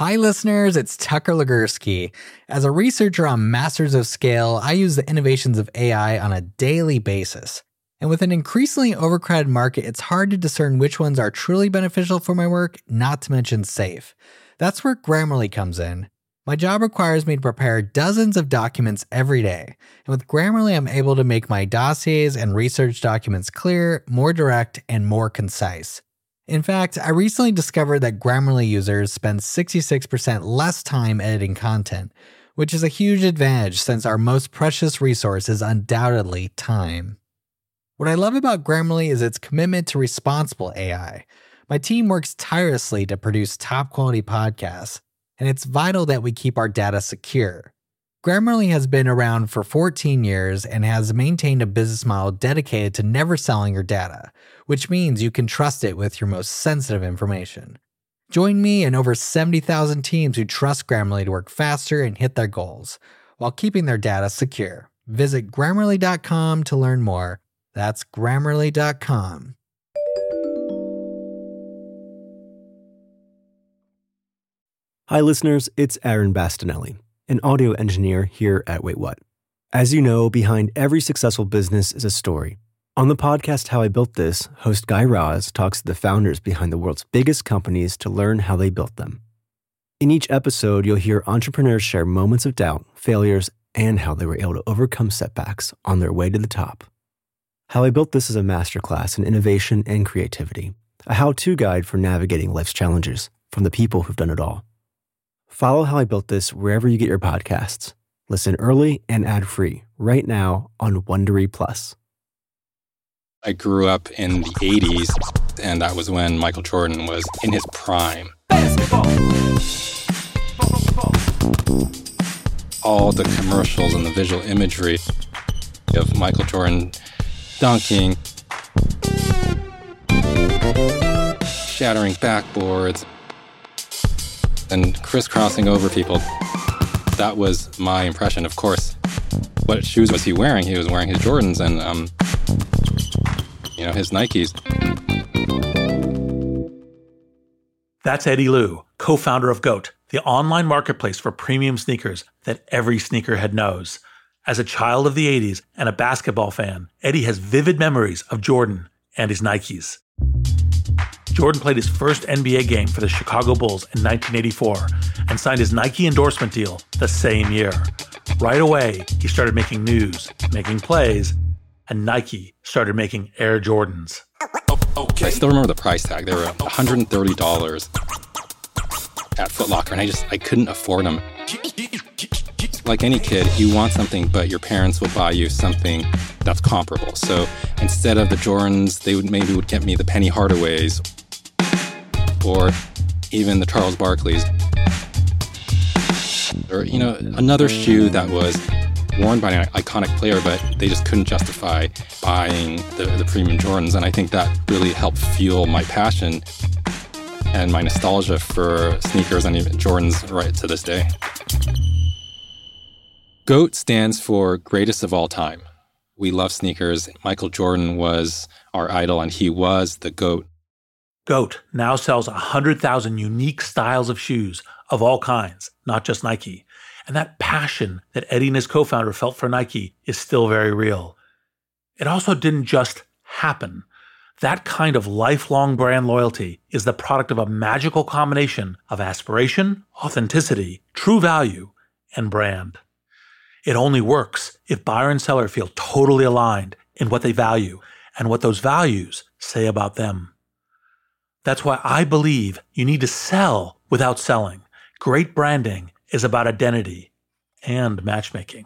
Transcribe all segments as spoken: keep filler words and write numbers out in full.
Hi listeners, it's Tucker Legursky. As a researcher on Masters of Scale, I use the innovations of A I on a daily basis. And with an increasingly overcrowded market, it's hard to discern which ones are truly beneficial for my work, not to mention safe. That's where Grammarly comes in. My job requires me to prepare dozens of documents every day. And with Grammarly, I'm able to make my dossiers and research documents clear, more direct, and more concise. In fact, I recently discovered that Grammarly users spend sixty-six percent less time editing content, which is a huge advantage since our most precious resource is undoubtedly time. What I love about Grammarly is its commitment to responsible A I. My team works tirelessly to produce top-quality podcasts, and it's vital that we keep our data secure. Grammarly has been around for fourteen years and has maintained a business model dedicated to never selling your data, which means you can trust it with your most sensitive information. Join me and over seventy thousand teams who trust Grammarly to work faster and hit their goals, while keeping their data secure. Visit Grammarly dot com to learn more. That's Grammarly dot com. Hi listeners, it's Aaron Bastinelli, an audio engineer here at Wait What. As you know, behind every successful business is a story. On the podcast How I Built This, host Guy Raz talks to the founders behind the world's biggest companies to learn how they built them. In each episode, you'll hear entrepreneurs share moments of doubt, failures, and how they were able to overcome setbacks on their way to the top. How I Built This is a masterclass in innovation and creativity, a how-to guide for navigating life's challenges from the people who've done it all. Follow How I Built This wherever you get your podcasts. Listen early and ad-free right now on Wondery Plus. I grew up in the eighties, and that was when Michael Jordan was in his prime. Basketball. All the commercials and the visual imagery of Michael Jordan dunking, shattering backboards, and crisscrossing over people. That was my impression. Of course, what shoes was he wearing? He was wearing his Jordans and, um, you know, his Nikes. That's Eddie Liu, co-founder of GOAT, the online marketplace for premium sneakers that every sneakerhead knows. As a child of the eighties and a basketball fan, Eddie has vivid memories of Jordan and his Nikes. Jordan played his first N B A game for the Chicago Bulls in nineteen eighty-four and signed his Nike endorsement deal the same year. Right away, he started making news, making plays, and Nike started making Air Jordans. Okay. I still remember the price tag. They were one hundred thirty dollars at Foot Locker, and I just I couldn't afford them. Like any kid, you want something, but your parents will buy you something that's comparable. So instead of the Jordans, they would maybe would get me the Penny Hardaways or even the Charles Barkleys. Or, you know, another shoe that was worn by an iconic player, but they just couldn't justify buying the, the premium Jordans. And I think that really helped fuel my passion and my nostalgia for sneakers and even Jordans right to this day. GOAT stands for greatest of all time. We love sneakers. Michael Jordan was our idol, and he was the GOAT. GOAT now sells one hundred thousand unique styles of shoes of all kinds, not just Nike. And that passion that Eddie and his co-founder felt for Nike is still very real. It also didn't just happen. That kind of lifelong brand loyalty is the product of a magical combination of aspiration, authenticity, true value, and brand. It only works if buyer and seller feel totally aligned in what they value and what those values say about them. That's why I believe you need to sell without selling. Great branding is about identity and matchmaking.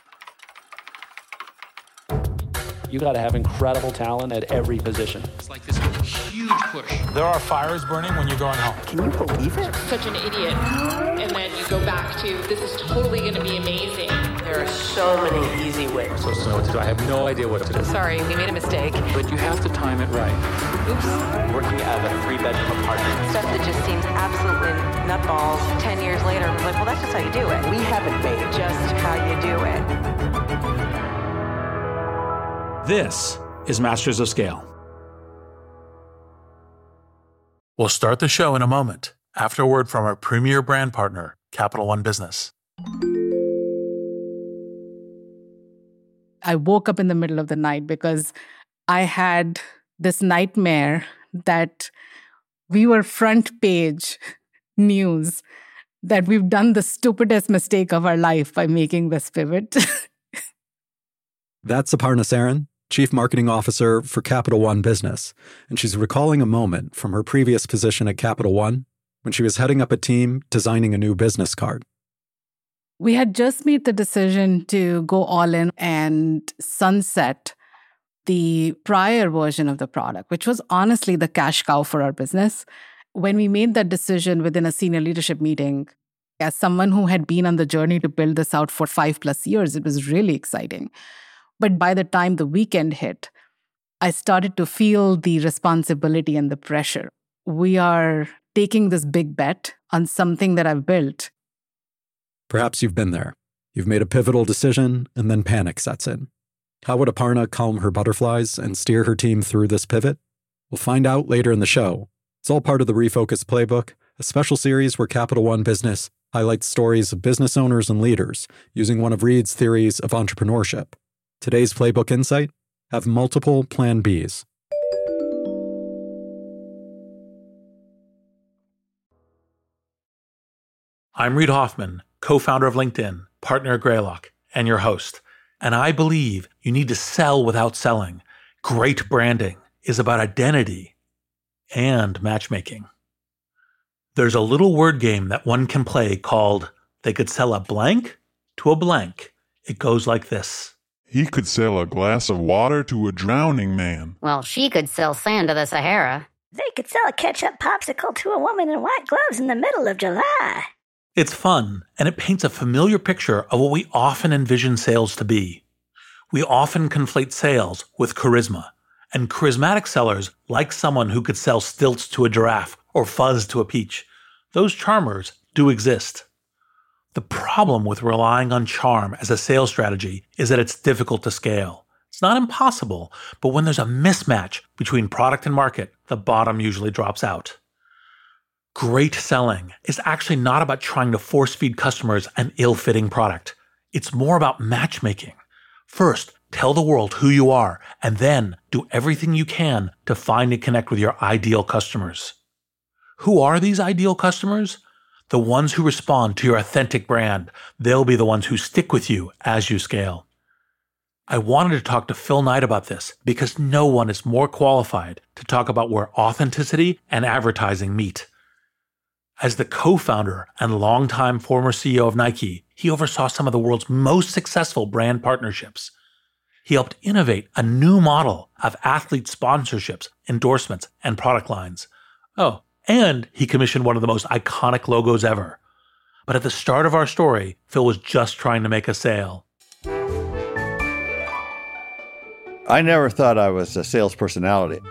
You got to have incredible talent at every position. It's like this huge push. There are fires burning when you're going home. Can you believe it? Such an idiot. And then you go back to, this is totally going to be amazing. There are so many easy ways. So, so what to do? I have no idea what to do. Sorry, we made a mistake. But you have to time it right. Oops. Working out of a three-bedroom apartment. Stuff that just seems absolutely nutballs. Ten years later, I was like, well, that's just how you do it. We haven't made just how you do it. This is Masters of Scale. We'll start the show in a moment, after a word from our premier brand partner, Capital One Business. I woke up in the middle of the night because I had this nightmare that we were front page news, that we've done the stupidest mistake of our life by making this pivot. That's Aparna Saran, Chief Marketing Officer for Capital One Business, and she's recalling a moment from her previous position at Capital One when she was heading up a team designing a new business card. We had just made the decision to go all in and sunset the prior version of the product, which was honestly the cash cow for our business. When we made that decision within a senior leadership meeting, as someone who had been on the journey to build this out for five plus years, it was really exciting. But by the time the weekend hit, I started to feel the responsibility and the pressure. We are taking this big bet on something that I've built. Perhaps you've been there. You've made a pivotal decision, and then panic sets in. How would Aparna calm her butterflies and steer her team through this pivot? We'll find out later in the show. It's all part of the Refocus Playbook, a special series where Capital One Business highlights stories of business owners and leaders using one of Reid's theories of entrepreneurship. Today's Playbook Insight: have multiple Plan Bs. I'm Reid Hoffman, co-founder of LinkedIn, partner at Greylock, and your host. And I believe you need to sell without selling. Great branding is about identity and matchmaking. There's a little word game that one can play called They Could Sell a Blank to a Blank. It goes like this. He could sell a glass of water to a drowning man. Well, she could sell sand to the Sahara. They could sell a ketchup popsicle to a woman in white gloves in the middle of July. It's fun, and it paints a familiar picture of what we often envision sales to be. We often conflate sales with charisma, and charismatic sellers like someone who could sell stilts to a giraffe or fuzz to a peach. Those charmers do exist. The problem with relying on charm as a sales strategy is that it's difficult to scale. It's not impossible, but when there's a mismatch between product and market, the bottom usually drops out. Great selling is actually not about trying to force-feed customers an ill-fitting product. It's more about matchmaking. First, tell the world who you are, and then do everything you can to find and connect with your ideal customers. Who are these ideal customers? The ones who respond to your authentic brand. They'll be the ones who stick with you as you scale. I wanted to talk to Phil Knight about this because no one is more qualified to talk about where authenticity and advertising meet. As the co-founder and longtime former C E O of Nike, he oversaw some of the world's most successful brand partnerships. He helped innovate a new model of athlete sponsorships, endorsements, and product lines. Oh, and he commissioned one of the most iconic logos ever. But at the start of our story, Phil was just trying to make a sale. I never thought I was a sales personality.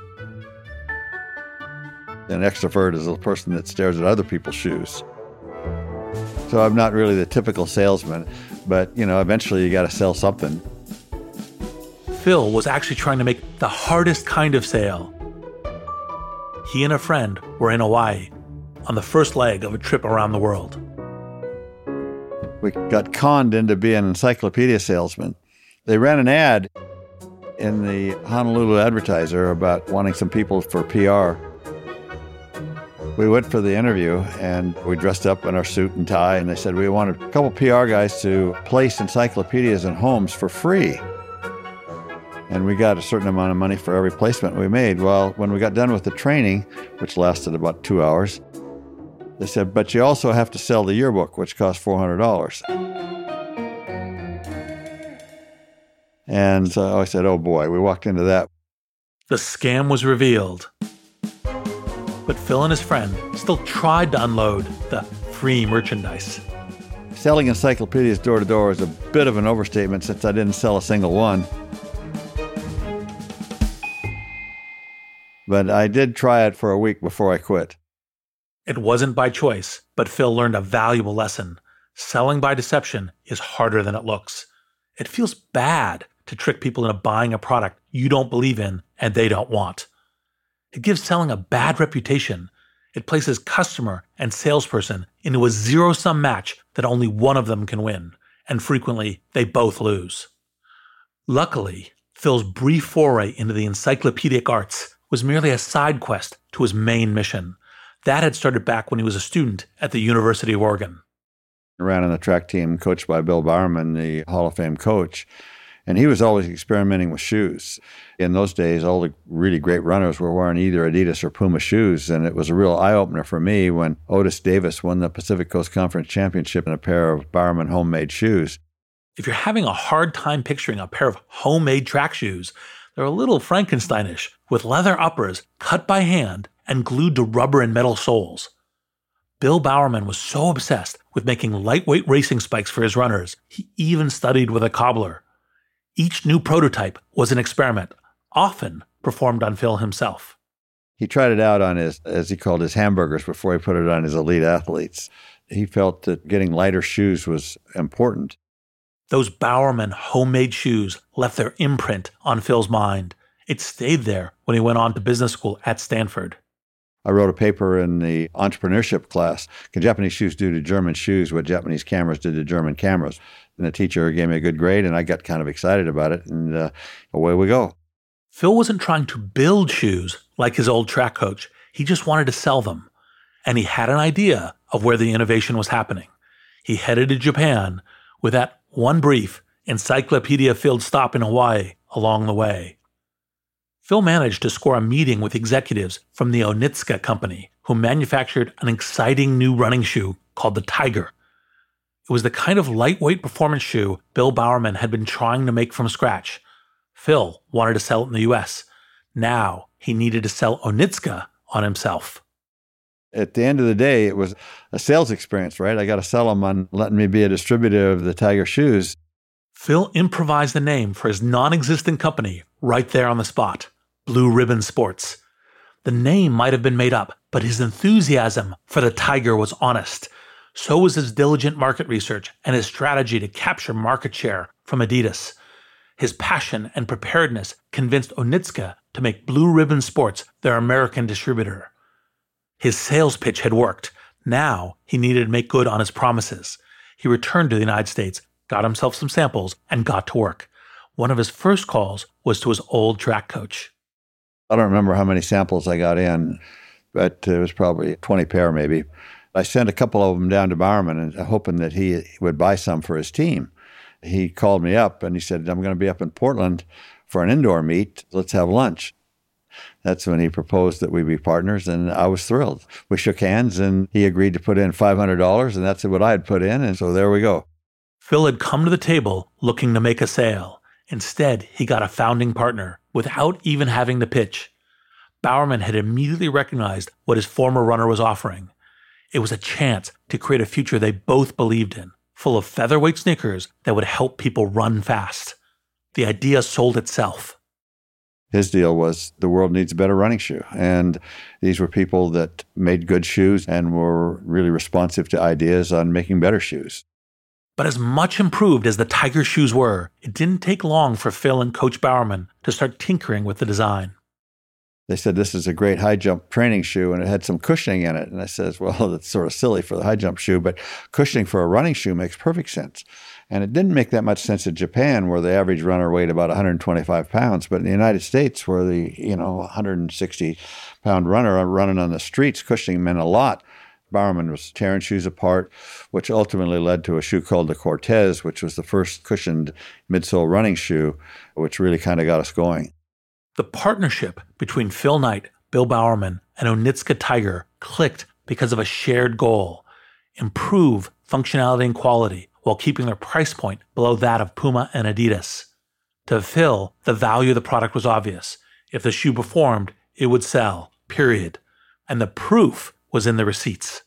An extrovert is a person that stares at other people's shoes. So I'm not really the typical salesman, but, you know, eventually you got to sell something. Phil was actually trying to make the hardest kind of sale. He and a friend were in Hawaii on the first leg of a trip around the world. We got conned into being an encyclopedia salesman. They ran an ad in the Honolulu Advertiser about wanting some people for P R. We went for the interview, and we dressed up in our suit and tie, and they said, we wanted a couple P R guys to place encyclopedias in homes for free. And we got a certain amount of money for every placement we made. Well, when we got done with the training, which lasted about two hours, they said, but you also have to sell the yearbook, which cost four hundred dollars. And so I said, oh boy, we walked into that. The scam was revealed. But Phil and his friend still tried to unload the free merchandise. Selling encyclopedias door to door is a bit of an overstatement since I didn't sell a single one. But I did try it for a week before I quit. It wasn't by choice, but Phil learned a valuable lesson. Selling by deception is harder than it looks. It feels bad to trick people into buying a product you don't believe in and they don't want. It gives selling a bad reputation, It places customer and salesperson into a zero-sum match that only one of them can win, and frequently they both lose. Luckily, Phil's brief foray into the encyclopedic arts was merely a side quest to his main mission. That had started back when he was a student at the University of Oregon. I ran on the track team coached by Bill Bowerman, the Hall of Fame coach, and he was always experimenting with shoes. In those days, all the really great runners were wearing either Adidas or Puma shoes, and it was a real eye-opener for me when Otis Davis won the Pacific Coast Conference Championship in a pair of Bowerman homemade shoes. If you're having a hard time picturing a pair of homemade track shoes, they're a little Frankensteinish, with leather uppers cut by hand and glued to rubber and metal soles. Bill Bowerman was so obsessed with making lightweight racing spikes for his runners, he even studied with a cobbler. Each new prototype was an experiment, often performed on Phil himself. He tried it out on his, as he called his hamburgers, before he put it on his elite athletes. He felt that getting lighter shoes was important. Those Bowerman homemade shoes left their imprint on Phil's mind. It stayed there when he went on to business school at Stanford. I wrote a paper in the entrepreneurship class. Can Japanese shoes do to German shoes what Japanese cameras did to German cameras? And the teacher gave me a good grade, and I got kind of excited about it, and uh, away we go. Phil wasn't trying to build shoes like his old track coach. He just wanted to sell them. And he had an idea of where the innovation was happening. He headed to Japan with that one brief encyclopedia-filled stop in Hawaii along the way. Phil managed to score a meeting with executives from the Onitsuka company, who manufactured an exciting new running shoe called the Tiger. It was the kind of lightweight performance shoe Bill Bowerman had been trying to make from scratch. Phil wanted to sell it in the U S. Now he needed to sell Onitsuka on himself. At the end of the day, it was a sales experience, right? I got to sell them on letting me be a distributor of the Tiger shoes. Phil improvised the name for his non-existent company right there on the spot, Blue Ribbon Sports. The name might have been made up, but his enthusiasm for the Tiger was honest. So was his diligent market research and his strategy to capture market share from Adidas. His passion and preparedness convinced Onitsuka to make Blue Ribbon Sports their American distributor. His sales pitch had worked. Now he needed to make good on his promises. He returned to the United States, got himself some samples, and got to work. One of his first calls was to his old track coach. I don't remember how many samples I got in, but it was probably twenty pair maybe. I sent a couple of them down to Bowerman, and hoping that he would buy some for his team. He called me up and he said, I'm going to be up in Portland for an indoor meet. Let's have lunch. That's when he proposed that we be partners, and I was thrilled. We shook hands, and he agreed to put in five hundred dollars, and that's what I had put in, and so there we go. Phil had come to the table looking to make a sale. Instead, he got a founding partner without even having to pitch. Bowerman had immediately recognized what his former runner was offering. It was a chance to create a future they both believed in, full of featherweight sneakers that would help people run fast. The idea sold itself. His deal was the world needs a better running shoe. And these were people that made good shoes and were really responsive to ideas on making better shoes. But as much improved as the Tiger shoes were, it didn't take long for Phil and Coach Bowerman to start tinkering with the design. They said, this is a great high jump training shoe, and it had some cushioning in it. And I says, well, that's sort of silly for the high jump shoe, but cushioning for a running shoe makes perfect sense. And it didn't make that much sense in Japan, where the average runner weighed about one hundred twenty-five pounds. But in the United States, where the, you know, one hundred sixty pound runner running on the streets, cushioning meant a lot. Bowerman was tearing shoes apart, which ultimately led to a shoe called the Cortez, which was the first cushioned midsole running shoe, which really kind of got us going. The partnership between Phil Knight, Bill Bowerman, and Onitsuka Tiger clicked because of a shared goal: improve functionality and quality while keeping their price point below that of Puma and Adidas. To Phil, the value of the product was obvious. If the shoe performed, it would sell, period. And the proof was in the receipts.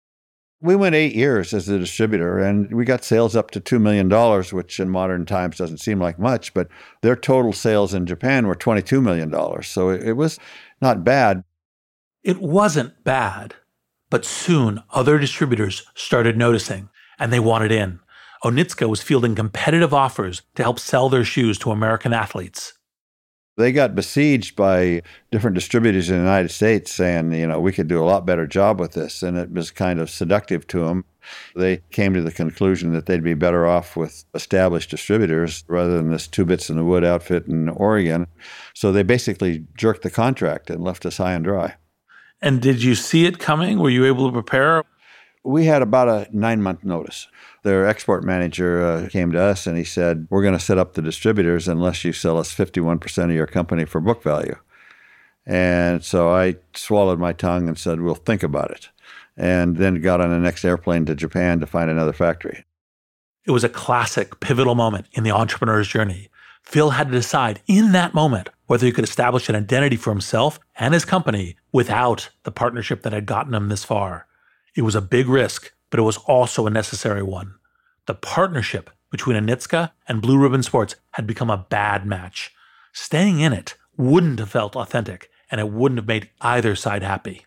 We went eight years as a distributor, and we got sales up to two million dollars, which in modern times doesn't seem like much, but their total sales in Japan were twenty-two million dollars. So it was not bad. It wasn't bad, but soon other distributors started noticing, and they wanted in. Onitsuka was fielding competitive offers to help sell their shoes to American athletes. They got besieged by different distributors in the United States saying, you know, we could do a lot better job with this. And it was kind of seductive to them. They came to the conclusion that they'd be better off with established distributors rather than this two bits in the wood outfit in Oregon. So they basically jerked the contract and left us high and dry. And did you see it coming? Were you able to prepare? We had about a nine-month notice. Their export manager uh, came to us and he said, we're going to set up the distributors unless you sell us fifty-one percent of your company for book value. And so I swallowed my tongue and said, we'll think about it. And then got on the next airplane to Japan to find another factory. It was a classic pivotal moment in the entrepreneur's journey. Phil had to decide in that moment whether he could establish an identity for himself and his company without the partnership that had gotten him this far. It was a big risk, but it was also a necessary one. The partnership between Onitsuka and Blue Ribbon Sports had become a bad match. Staying in it wouldn't have felt authentic, and it wouldn't have made either side happy.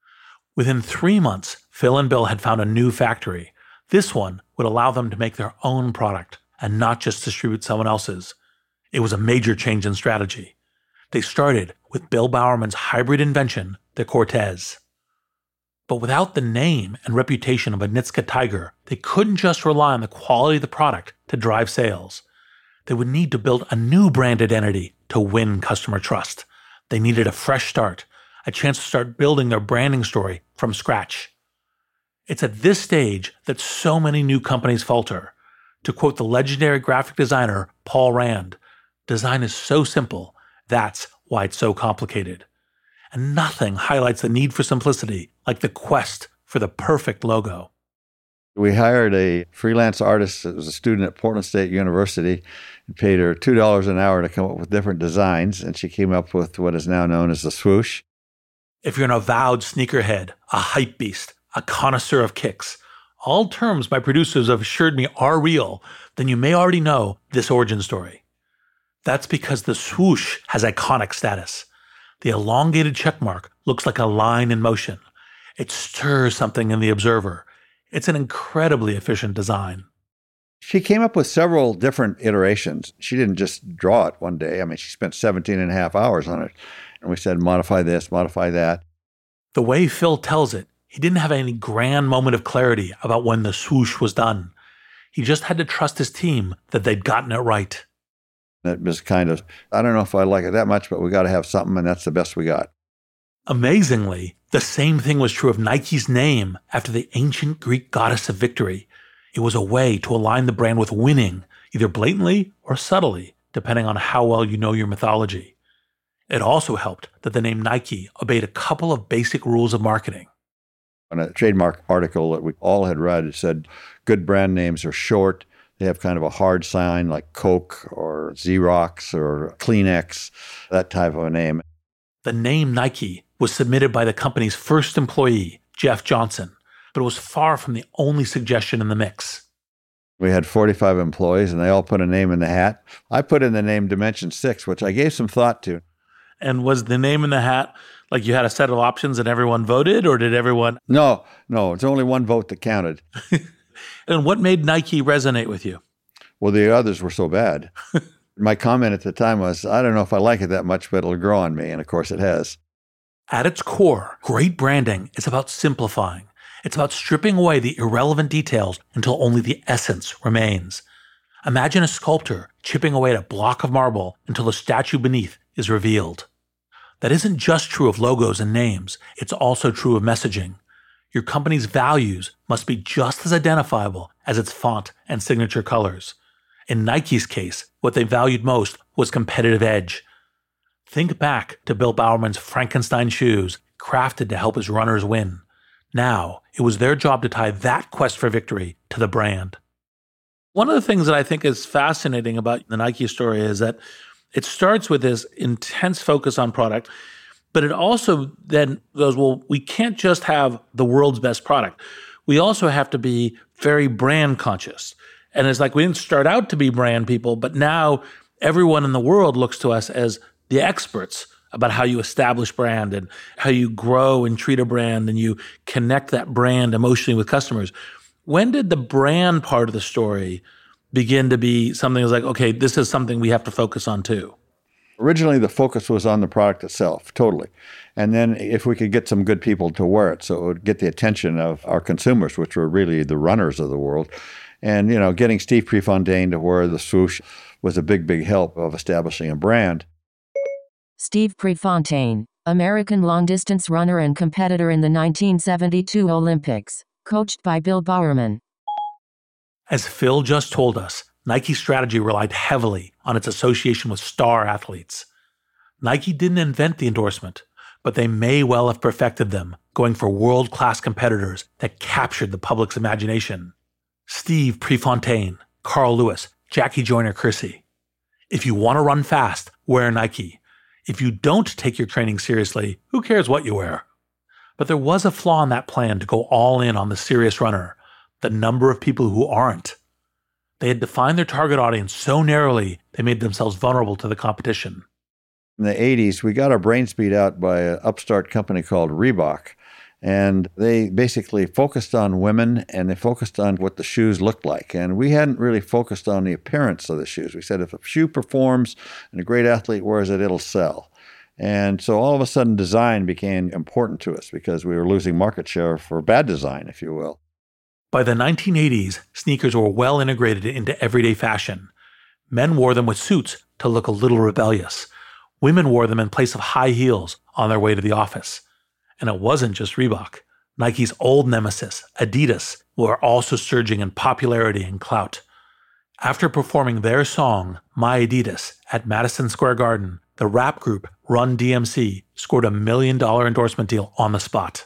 Within three months, Phil and Bill had found a new factory. This one would allow them to make their own product and not just distribute someone else's. It was a major change in strategy. They started with Bill Bowerman's hybrid invention, the Cortez. But without the name and reputation of Onitsuka Tiger, they couldn't just rely on the quality of the product to drive sales. They would need to build a new brand identity to win customer trust. They needed a fresh start, a chance to start building their branding story from scratch. It's at this stage that so many new companies falter. To quote the legendary graphic designer Paul Rand, design is so simple, that's why it's so complicated. And nothing highlights the need for simplicity like the quest for the perfect logo. We hired a freelance artist that was a student at Portland State University and paid her two dollars an hour to come up with different designs, and she came up with what is now known as the swoosh. If you're an avowed sneakerhead, a hype beast, a connoisseur of kicks, all terms my producers have assured me are real, then you may already know this origin story. That's because the swoosh has iconic status. The elongated checkmark looks like a line in motion. It stirs something in the observer. It's an incredibly efficient design. She came up with several different iterations. She didn't just draw it one day. I mean, she spent seventeen and a half hours on it. And we said, modify this, modify that. The way Phil tells it, he didn't have any grand moment of clarity about when the swoosh was done. He just had to trust his team that they'd gotten it right. It was kind of, I don't know if I like it that much, but we got to have something, and that's the best we got. Amazingly, the same thing was true of Nike's name after the ancient Greek goddess of victory. It was a way to align the brand with winning, either blatantly or subtly, depending on how well you know your mythology. It also helped that the name Nike obeyed a couple of basic rules of marketing. On a trademark article that we all had read, it said good brand names are short. They have kind of a hard sign like Coke or Xerox or Kleenex, that type of a name. The name Nike was submitted by the company's first employee, Jeff Johnson, but it was far from the only suggestion in the mix. We had forty-five employees, and they all put a name in the hat. I put in the name Dimension six, which I gave some thought to. And was the name in the hat like you had a set of options and everyone voted, or did everyone? No, no, it's only one vote that counted. And what made Nike resonate with you? Well, the others were so bad. My comment at the time was, I don't know if I like it that much, but it'll grow on me. And of course it has. At its core, great branding is about simplifying. It's about stripping away the irrelevant details until only the essence remains. Imagine a sculptor chipping away at a block of marble until the statue beneath is revealed. That isn't just true of logos and names. It's also true of messaging. Your company's values must be just as identifiable as its font and signature colors. In Nike's case, what they valued most was competitive edge. Think back to Bill Bowerman's Frankenstein shoes, crafted to help his runners win. Now, it was their job to tie that quest for victory to the brand. One of the things that I think is fascinating about the Nike story is that it starts with this intense focus on product, but it also then goes, well, we can't just have the world's best product. We also have to be very brand conscious. And it's like we didn't start out to be brand people, but now everyone in the world looks to us as the experts about how you establish brand and how you grow and treat a brand and you connect that brand emotionally with customers. When did the brand part of the story begin to be something that's like, okay, this is something we have to focus on too? Originally, the focus was on the product itself, totally. And then if we could get some good people to wear it, so it would get the attention of our consumers, which were really the runners of the world. And, you know, getting Steve Prefontaine to wear the swoosh was a big, big help of establishing a brand. Steve Prefontaine, American long-distance runner and competitor in the nineteen seventy-two Olympics, coached by Bill Bowerman. As Phil just told us, Nike's strategy relied heavily on its association with star athletes. Nike didn't invent the endorsement, but they may well have perfected them, going for world-class competitors that captured the public's imagination. Steve Prefontaine, Carl Lewis, Jackie Joyner-Kersee. If you want to run fast, wear Nike. If you don't take your training seriously, who cares what you wear? But there was a flaw in that plan to go all in on the serious runner, the number of people who aren't. They had defined their target audience so narrowly, they made themselves vulnerable to the competition. In the eighties, we got our brains beat out by an upstart company called Reebok. And they basically focused on women, and they focused on what the shoes looked like. And we hadn't really focused on the appearance of the shoes. We said if a shoe performs and a great athlete wears it, it'll sell. And so all of a sudden, design became important to us because we were losing market share for bad design, if you will. By the nineteen eighties, sneakers were well integrated into everyday fashion. Men wore them with suits to look a little rebellious. Women wore them in place of high heels on their way to the office. And it wasn't just Reebok. Nike's old nemesis, Adidas, were also surging in popularity and clout. After performing their song, My Adidas, at Madison Square Garden, the rap group Run D M C scored a million dollar endorsement deal on the spot.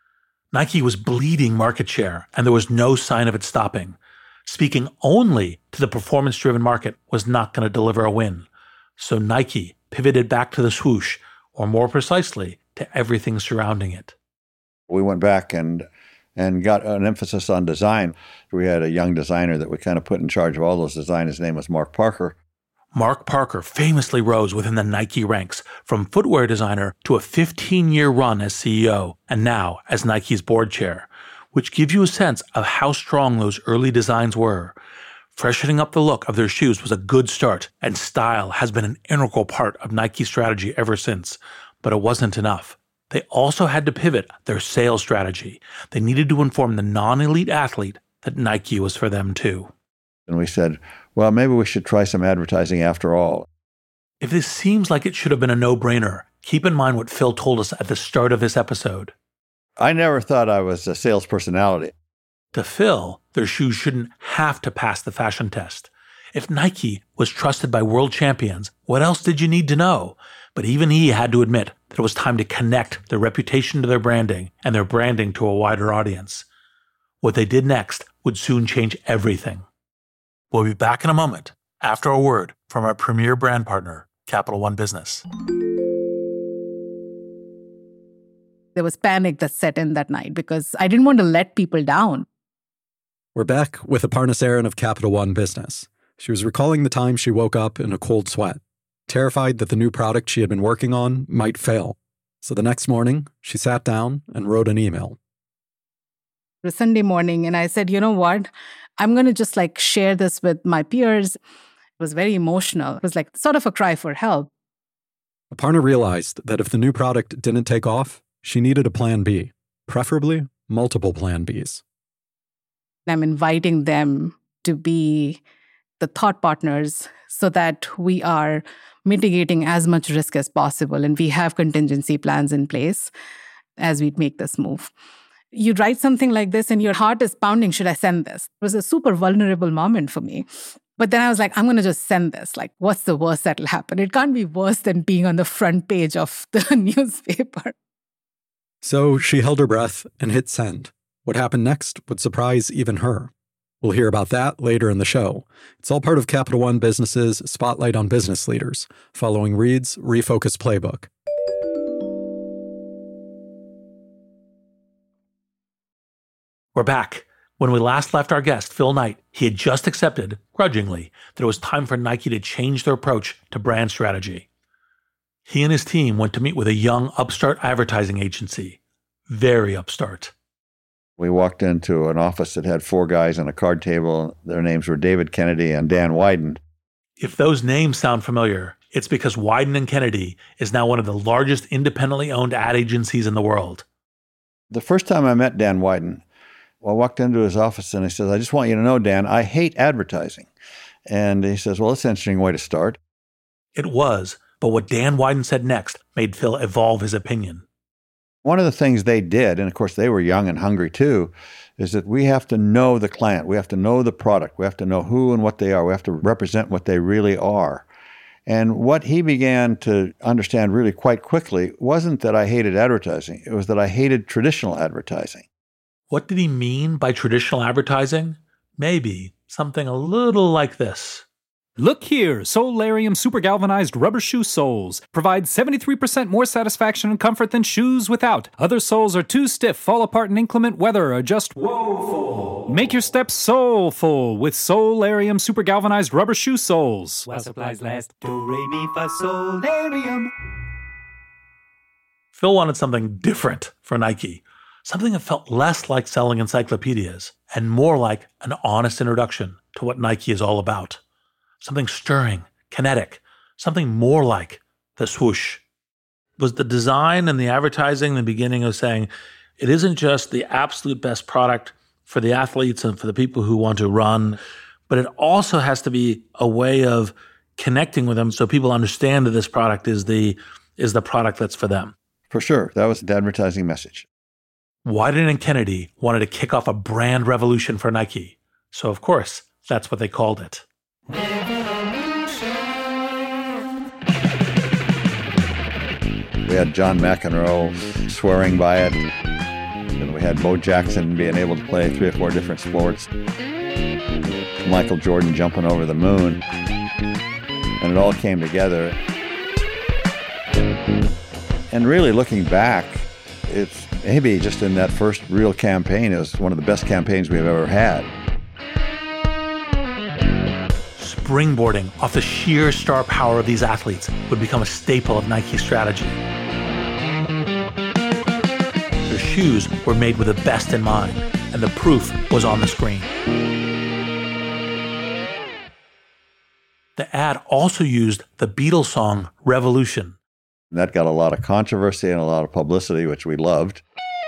Nike was bleeding market share, and there was no sign of it stopping. Speaking only to the performance-driven market was not going to deliver a win. So Nike pivoted back to the swoosh, or more precisely, to everything surrounding it. We went back and and got an emphasis on design. We had a young designer that we kind of put in charge of all those designs. His name was Mark Parker. Mark Parker famously rose within the Nike ranks, from footwear designer to a fifteen-year run as C E O, and now as Nike's board chair, which gives you a sense of how strong those early designs were. Freshening up the look of their shoes was a good start, and style has been an integral part of Nike's strategy ever since. But it wasn't enough. They also had to pivot their sales strategy. They needed to inform the non-elite athlete that Nike was for them too. And we said, well, maybe we should try some advertising after all. If this seems like it should have been a no-brainer, keep in mind what Phil told us at the start of this episode. I never thought I was a sales personality. To Phil, their shoes shouldn't have to pass the fashion test. If Nike was trusted by world champions, what else did you need to know? But even he had to admit that it was time to connect their reputation to their branding and their branding to a wider audience. What they did next would soon change everything. We'll be back in a moment after a word from our premier brand partner, Capital One Business. There was panic that set in that night because I didn't want to let people down. We're back with Aparna Saran of Capital One Business. She was recalling the time she woke up in a cold sweat, terrified that the new product she had been working on might fail. So the next morning, she sat down and wrote an email. It was Sunday morning, and I said, you know what? I'm going to just like share this with my peers. It was very emotional. It was like sort of a cry for help. Aparna realized that if the new product didn't take off, she needed a plan B, preferably multiple plan Bs. I'm inviting them to be the thought partners so that we are mitigating as much risk as possible, and we have contingency plans in place as we make this move. You write something like this and your heart is pounding, should I send this? It was a super vulnerable moment for me. But then I was like, I'm going to just send this. Like, what's the worst that'll happen? It can't be worse than being on the front page of the newspaper. So she held her breath and hit send. What happened next would surprise even her. We'll hear about that later in the show. It's all part of Capital One Business's Spotlight on Business Leaders, following Reed's Refocus Playbook. We're back. When we last left our guest, Phil Knight, he had just accepted, grudgingly, that it was time for Nike to change their approach to brand strategy. He and his team went to meet with a young upstart advertising agency. Very upstart. We walked into an office that had four guys on a card table. Their names were David Kennedy and Dan Wieden. If those names sound familiar, It's because Wieden and Kennedy is now one of the largest independently owned ad agencies in the world. The first time I met Dan Wieden, I walked into his office and he says, I just want you to know, Dan, I hate advertising. And he says, well, that's an interesting way to start. It was, but what Dan Wieden said next made Phil evolve his opinion. One of the things they did, and of course they were young and hungry too, is that we have to know the client. We have to know the product. We have to know who and what they are. We have to represent what they really are. And what he began to understand really quite quickly wasn't that I hated advertising. It was that I hated traditional advertising. What did he mean by traditional advertising? Maybe something a little like this. Look here, Solarium Super Galvanized Rubber Shoe Soles provide seventy-three percent more satisfaction and comfort than shoes without. Other soles are too stiff, fall apart in inclement weather, or just woeful. Make your steps soulful with Solarium Super Galvanized Rubber Shoe Soles. While supplies last, do re mi fa solarium. Phil wanted something different for Nike, something that felt less like selling encyclopedias and more like an honest introduction to what Nike is all about. Something stirring, kinetic, something more like the swoosh. Was the design and the advertising the beginning of saying, it isn't just the absolute best product for the athletes and for the people who want to run, but it also has to be a way of connecting with them so people understand that this product is the is the product that's for them. For sure. That was the advertising message. Wieden and Kennedy wanted to kick off a brand revolution for Nike. So, of course, that's what they called it. We had John McEnroe swearing by it, and we had Bo Jackson being able to play three or four different sports, Michael Jordan jumping over the moon, and it all came together. And really looking back, it's maybe just in that first real campaign, it was one of the best campaigns we've ever had. Springboarding off the sheer star power of these athletes would become a staple of Nike's strategy. Their shoes were made with the best in mind, and the proof was on the screen. The ad also used the Beatles song Revolution. That got a lot of controversy and a lot of publicity, which we loved.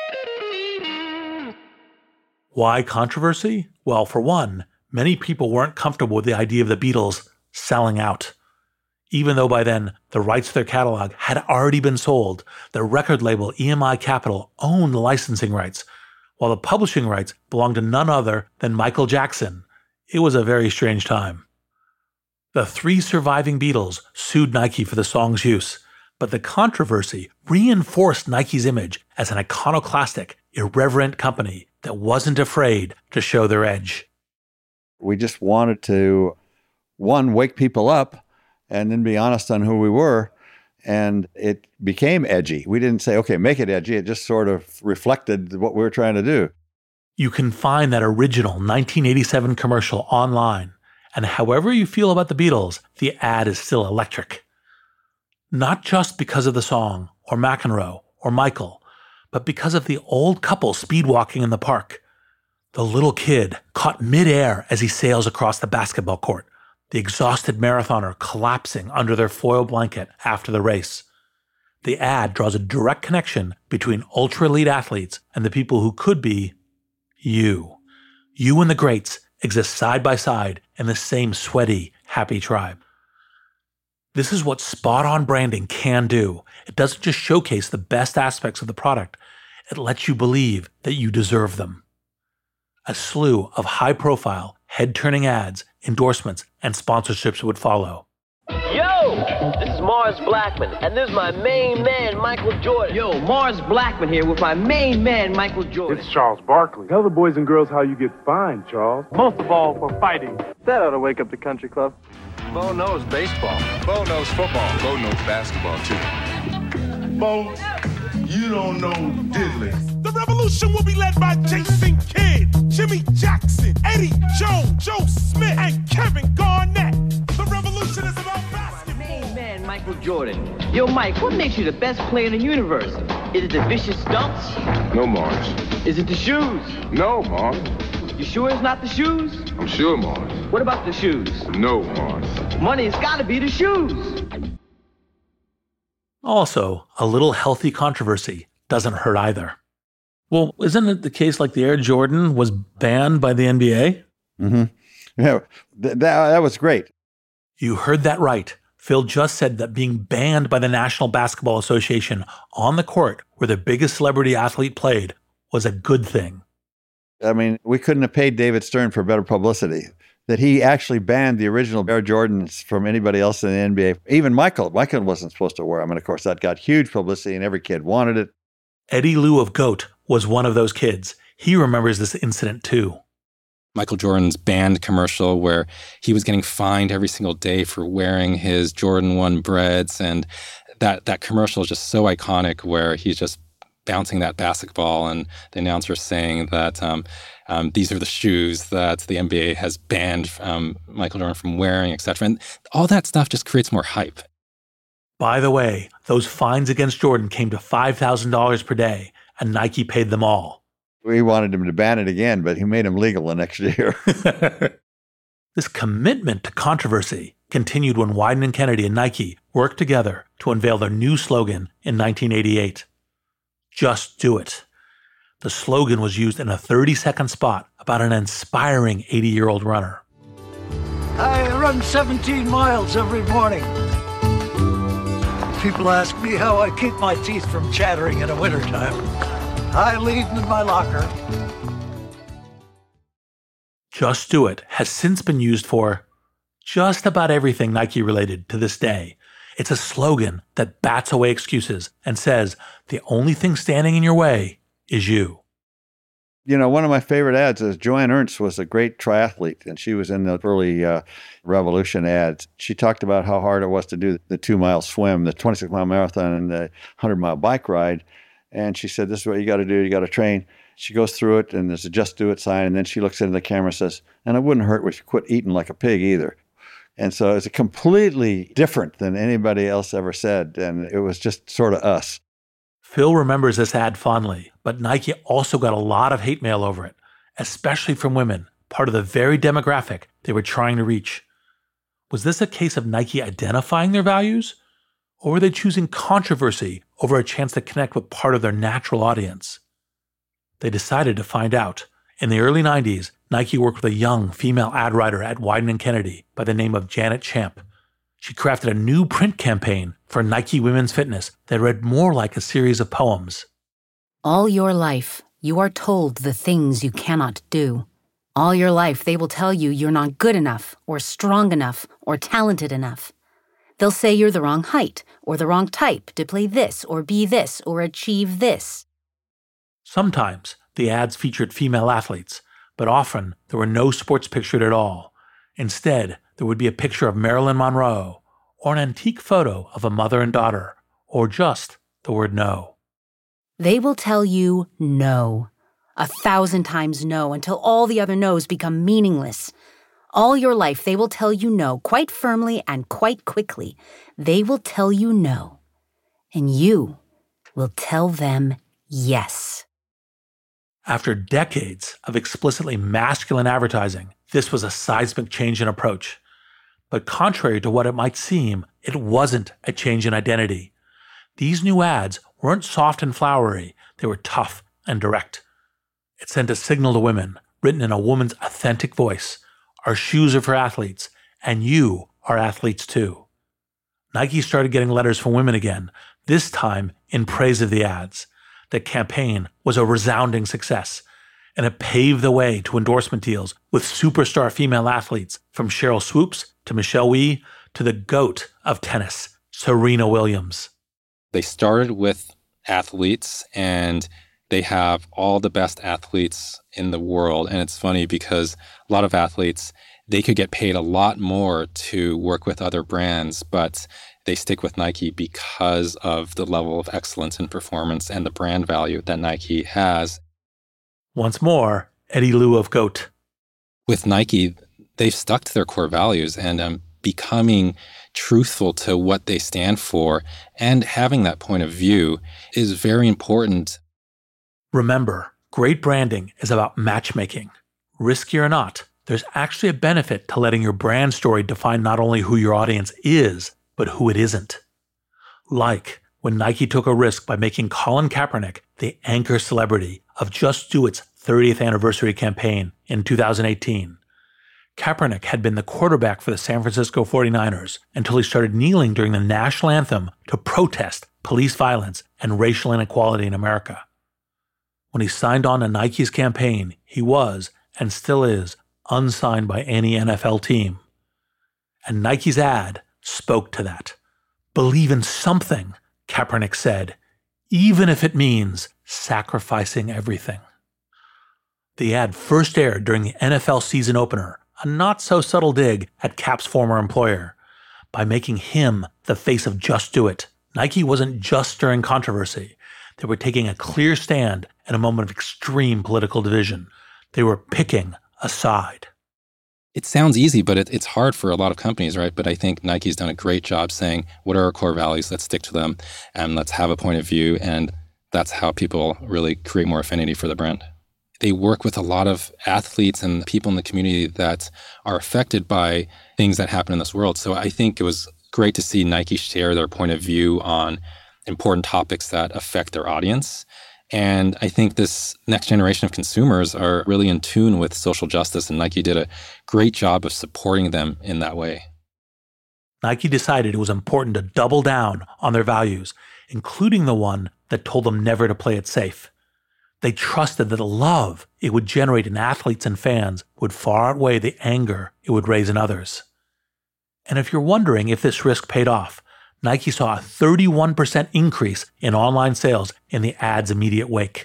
Why controversy? Well, for one, many people weren't comfortable with the idea of the Beatles selling out. Even though by then, the rights to their catalog had already been sold, the record label E M I Capital owned the licensing rights, while the publishing rights belonged to none other than Michael Jackson. It was a very strange time. The three surviving Beatles sued Nike for the song's use, but the controversy reinforced Nike's image as an iconoclastic, irreverent company that wasn't afraid to show their edge. We just wanted to, one, wake people up and then be honest on who we were. And it became edgy. We didn't say, okay, make it edgy. It just sort of reflected what we were trying to do. You can find that original nineteen eighty-seven commercial online. And however you feel about the Beatles, the ad is still electric. Not just because of the song, or McEnroe, or Michael, but because of the old couple speedwalking in the park. The little kid caught midair as he sails across the basketball court, the exhausted marathoner collapsing under their foil blanket after the race. The ad draws a direct connection between ultra-elite athletes and the people who could be you. You and the greats exist side by side in the same sweaty, happy tribe. This is what spot-on branding can do. It doesn't just showcase the best aspects of the product. It lets you believe that you deserve them. A slew of high-profile, head-turning ads, endorsements, and sponsorships would follow. Yo, this is Mars Blackman, and this is my main man, Michael Jordan. Yo, Mars Blackman here with my main man, Michael Jordan. It's Charles Barkley. Tell the boys and girls how you get fined, Charles. Most of all, for fighting. That ought to wake up the country club. Bo knows baseball. Bo knows football. Bo knows basketball, too. Bo, you don't know diddly. The revolution will be led by Jason Kidd, Jimmy Jackson, Eddie Jones, Joe Smith, and Kevin Garnett. The revolution is about basketball. Main man, Michael Jordan. Yo, Mike, what makes you the best player in the universe? Is it the vicious stunts? No, Mars. Is it the shoes? No, Mars. You sure it's not the shoes? I'm sure, Mars. What about the shoes? No, Mars. Money, it's gotta be the shoes. Also, a little healthy controversy doesn't hurt either. Well, isn't it the case like the Air Jordan was banned by the N B A? Mm-hmm. Yeah, th- that, that was great. You heard that right. Phil just said that being banned by the National Basketball Association on the court where the biggest celebrity athlete played was a good thing. I mean, we couldn't have paid David Stern for better publicity. That he actually banned the original Air Jordans from anybody else in the N B A. Even Michael. Michael wasn't supposed to wear them. And of course, that got huge publicity and every kid wanted it. Eddie Liu of GOAT was one of those kids. He remembers this incident too. Michael Jordan's band commercial where he was getting fined every single day for wearing his Jordan one breads. And that, that commercial is just so iconic where he's just bouncing that basketball and the announcer saying that um, um, these are the shoes that the N B A has banned um, Michael Jordan from wearing, et cetera. And all that stuff just creates more hype. By the way, those fines against Jordan came to five thousand dollars per day, and Nike paid them all. We wanted him to ban it again, but he made them legal the next year. This commitment to controversy continued when Wieden and Kennedy and Nike worked together to unveil their new slogan in nineteen eighty-eight. Just do it. The slogan was used in a thirty-second spot about an inspiring eighty-year-old runner. I run seventeen miles every morning. People ask me how I keep my teeth from chattering in the wintertime. I leave them in my locker. Just Do It has since been used for just about everything Nike related to this day. It's a slogan that bats away excuses and says the only thing standing in your way is you. You know, one of my favorite ads is Joanne Ernst was a great triathlete, and she was in the early uh, Revolution ads. She talked about how hard it was to do the two-mile swim, the twenty-six mile marathon, and the hundred-mile bike ride. And she said, this is what you got to do. You got to train. She goes through it, and there's a Just Do It sign, and then she looks into the camera and says, and it wouldn't hurt if you quit eating like a pig either. And so it's completely different than anybody else ever said, and it was just sort of us. Phil remembers this ad fondly, but Nike also got a lot of hate mail over it, especially from women, part of the very demographic they were trying to reach. Was this a case of Nike identifying their values? Or were they choosing controversy over a chance to connect with part of their natural audience? They decided to find out. In the early nineties, Nike worked with a young female ad writer at Wieden and Kennedy by the name of Janet Champ. She crafted a new print campaign for Nike Women's Fitness that read more like a series of poems. All your life, you are told the things you cannot do. All your life, they will tell you you're not good enough, or strong enough, or talented enough. They'll say you're the wrong height, or the wrong type to play this, or be this, or achieve this. Sometimes the ads featured female athletes, but often there were no sports pictured at all. Instead, there would be a picture of Marilyn Monroe, or an antique photo of a mother and daughter, or just the word no. They will tell you no. A thousand times no until all the other no's become meaningless. All your life, they will tell you no quite firmly and quite quickly. They will tell you no. And you will tell them yes. After decades of explicitly masculine advertising, this was a seismic change in approach. But contrary to what it might seem, it wasn't a change in identity. These new ads weren't soft and flowery, they were tough and direct. It sent a signal to women, written in a woman's authentic voice. Our shoes are for athletes, and you are athletes too. Nike started getting letters from women again, this time in praise of the ads. The campaign was a resounding success, and it paved the way to endorsement deals with superstar female athletes from Sheryl Swoops to Michelle Wie to the GOAT of tennis, Serena Williams. They started with athletes, and they have all the best athletes in the world. And it's funny because a lot of athletes, they could get paid a lot more to work with other brands, but they stick with Nike because of the level of excellence in performance and the brand value that Nike has. Once more, Eddie Liu of GOAT. With Nike, they've stuck to their core values and um, becoming truthful to what they stand for and having that point of view is very important. Remember, great branding is about matchmaking. Risky or not, there's actually a benefit to letting your brand story define not only who your audience is, but who it isn't. Like when Nike took a risk by making Colin Kaepernick the anchor celebrity of Just Do It's thirtieth anniversary campaign in two thousand eighteen. Kaepernick had been the quarterback for the San Francisco forty-niners until he started kneeling during the national anthem to protest police violence and racial inequality in America. When he signed on to Nike's campaign, he was, and still is, unsigned by any N F L team. And Nike's ad spoke to that. Believe in something, Kaepernick said, even if it means sacrificing everything. The ad first aired during the N F L season opener, a not-so-subtle dig at Cap's former employer. By making him the face of Just Do It, Nike wasn't just stirring controversy. They were taking a clear stand in a moment of extreme political division. They were picking a side. It sounds easy, but it, it's hard for a lot of companies, right? But I think Nike's done a great job saying, what are our core values? Let's stick to them, and let's have a point of view. And that's how people really create more affinity for the brand. They work with a lot of athletes and people in the community that are affected by things that happen in this world. So I think it was great to see Nike share their point of view on important topics that affect their audience. And I think this next generation of consumers are really in tune with social justice, and Nike did a great job of supporting them in that way. Nike decided it was important to double down on their values, including the one that told them never to play it safe. They trusted that the love it would generate in athletes and fans would far outweigh the anger it would raise in others. And if you're wondering if this risk paid off, Nike saw a thirty-one percent increase in online sales in the ad's immediate wake.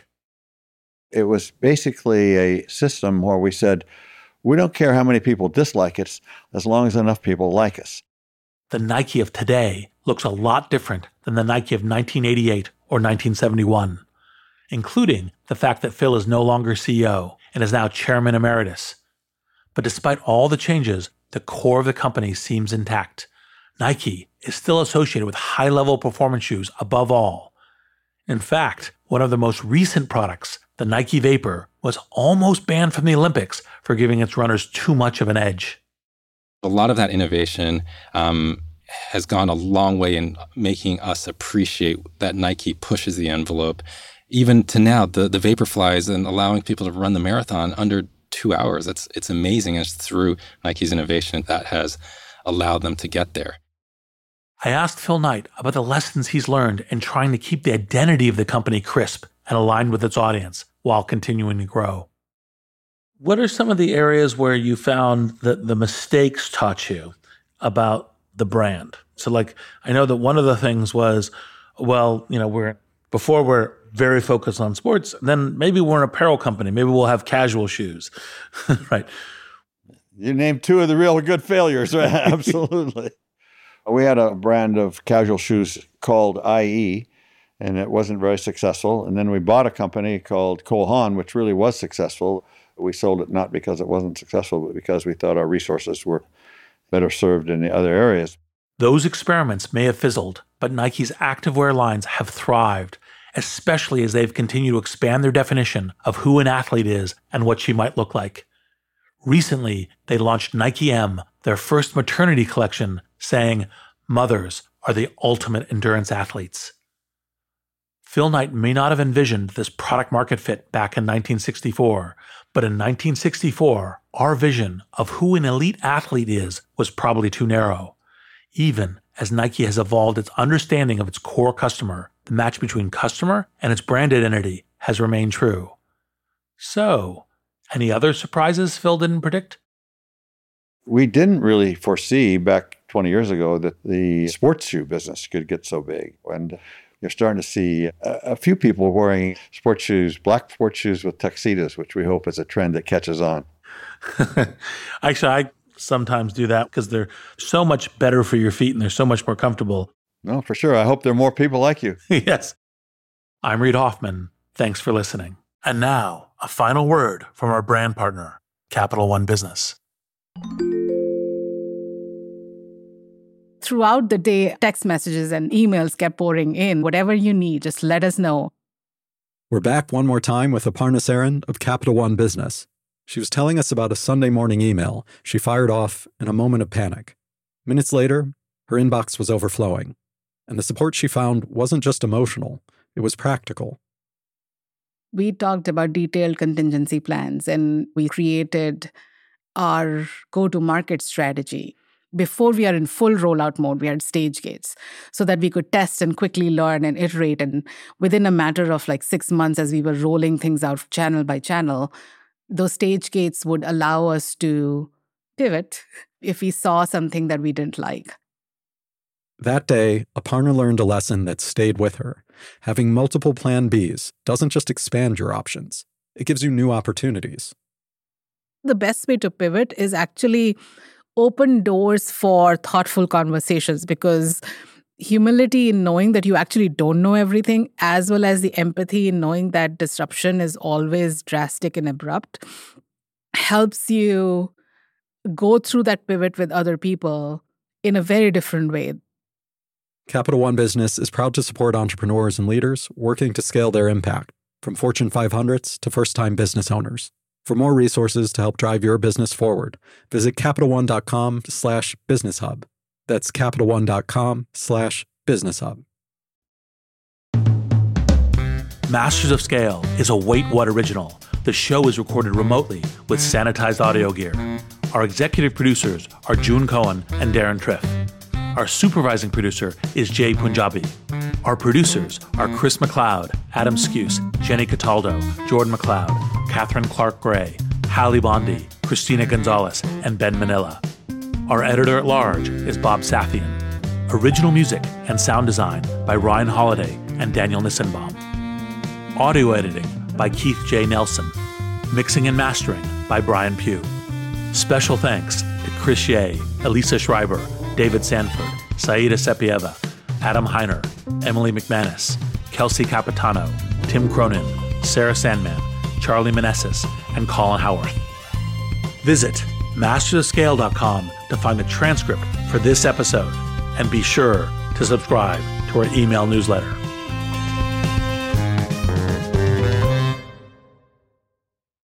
It was basically a system where we said, we don't care how many people dislike us as long as enough people like us. The Nike of today looks a lot different than the Nike of nineteen eighty-eight or nineteen seventy-one, including the fact that Phil is no longer C E O and is now chairman emeritus. But despite all the changes, the core of the company seems intact. Nike is still associated with high-level performance shoes above all. In fact, one of the most recent products, the Nike Vapor, was almost banned from the Olympics for giving its runners too much of an edge. A lot of that innovation um, has gone a long way in making us appreciate that Nike pushes the envelope. Even to now, the, the Vaporflies and allowing people to run the marathon under two hours. It's, it's amazing. It's through Nike's innovation that has allowed them to get there. I asked Phil Knight about the lessons he's learned in trying to keep the identity of the company crisp and aligned with its audience while continuing to grow. What are some of the areas where you found that the mistakes taught you about the brand? So like, I know that one of the things was, well, you know, we're before we're very focused on sports, then maybe we're an apparel company. Maybe we'll have casual shoes, right? You named two of the real good failures, right? Absolutely. We had a brand of casual shoes called I E, and it wasn't very successful. And then we bought a company called Cole Haan, which really was successful. We sold it not because it wasn't successful, but because we thought our resources were better served in the other areas. Those experiments may have fizzled, but Nike's activewear lines have thrived, especially as they've continued to expand their definition of who an athlete is and what she might look like. Recently, they launched Nike M, their first maternity collection, saying, mothers are the ultimate endurance athletes. Phil Knight may not have envisioned this product market fit back in nineteen sixty-four, but in nineteen sixty-four, our vision of who an elite athlete is was probably too narrow. Even as Nike has evolved its understanding of its core customer, the match between customer and its brand identity has remained true. So, any other surprises Phil didn't predict? We didn't really foresee back twenty years ago that the sports shoe business could get so big. And you're starting to see a, a few people wearing sports shoes, black sports shoes with tuxedos, which we hope is a trend that catches on. Actually, I sometimes do that because they're so much better for your feet and they're so much more comfortable. No, for sure. I hope there are more people like you. Yes. I'm Reid Hoffman. Thanks for listening. And now, a final word from our brand partner, Capital One Business. Throughout the day, text messages and emails kept pouring in. Whatever you need, just let us know. We're back one more time with Aparna Saran of Capital One Business. She was telling us about a Sunday morning email she fired off in a moment of panic. Minutes later, her inbox was overflowing. And the support she found wasn't just emotional, it was practical. We talked about detailed contingency plans, and we created our go-to-market strategy. Before we are in full rollout mode, we had stage gates so that we could test and quickly learn and iterate. And within a matter of like six months, as we were rolling things out channel by channel, those stage gates would allow us to pivot if we saw something that we didn't like. That day, Aparna learned a lesson that stayed with her. Having multiple plan Bs doesn't just expand your options, it gives you new opportunities. The best way to pivot is actually open doors for thoughtful conversations, because humility in knowing that you actually don't know everything, as well as the empathy in knowing that disruption is always drastic and abrupt, helps you go through that pivot with other people in a very different way. Capital One Business is proud to support entrepreneurs and leaders working to scale their impact, from Fortune five hundreds to first-time business owners. For more resources to help drive your business forward, visit CapitalOne.com slash Business Hub. That's CapitalOne.com slash Business Hub. Masters of Scale is a Wait What original. The show is recorded remotely with sanitized audio gear. Our executive producers are June Cohen and Darren Triff. Our supervising producer is Jay Punjabi. Our producers are Chris McLeod, Adam Skuse, Jenny Cataldo, Jordan McLeod, Catherine Clark-Gray, Hallie Bondi, Christina Gonzalez, and Ben Manila. Our editor-at-large is Bob Safian. Original music and sound design by Ryan Holiday and Daniel Nissenbaum. Audio editing by Keith J. Nelson. Mixing and mastering by Brian Pugh. Special thanks to Chris Ye, Elisa Schreiber, David Sanford, Saida Sepieva, Adam Heiner, Emily McManus, Kelsey Capitano, Tim Cronin, Sarah Sandman, Charlie Meneses, and Colin Howarth. Visit masters of scale dot com to find the transcript for this episode, and be sure to subscribe to our email newsletter.